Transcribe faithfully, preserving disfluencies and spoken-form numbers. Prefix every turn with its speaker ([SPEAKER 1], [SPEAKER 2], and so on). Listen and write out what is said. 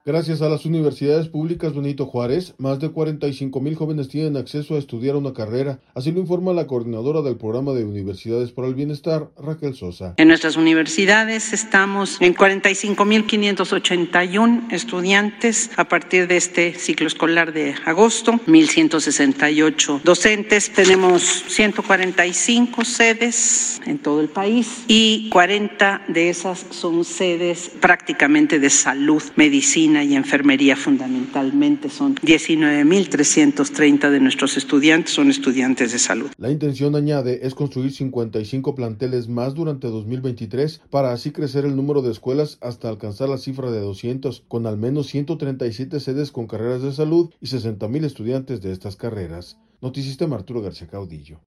[SPEAKER 1] Gracias a las universidades públicas Benito Juárez, más de cuarenta y cinco mil jóvenes tienen acceso a estudiar una carrera, así lo informa la coordinadora del programa de Universidades para el Bienestar, Raquel Sosa.
[SPEAKER 2] En nuestras universidades estamos en cuarenta y cinco mil quinientos ochenta y uno estudiantes a partir de este ciclo escolar de agosto, mil ciento sesenta y ocho docentes, tenemos ciento cuarenta y cinco sedes en todo el país y cuarenta de esas son sedes prácticamente de salud, medicina y enfermería fundamentalmente. Son diecinueve mil trescientos treinta de nuestros estudiantes son estudiantes de salud.
[SPEAKER 1] La intención, añade, es construir cincuenta y cinco planteles más durante dos mil veintitrés para así crecer el número de escuelas hasta alcanzar la cifra de doscientos, con al menos ciento treinta y siete sedes con carreras de salud y sesenta mil estudiantes de estas carreras. Notisistema, Arturo García Caudillo.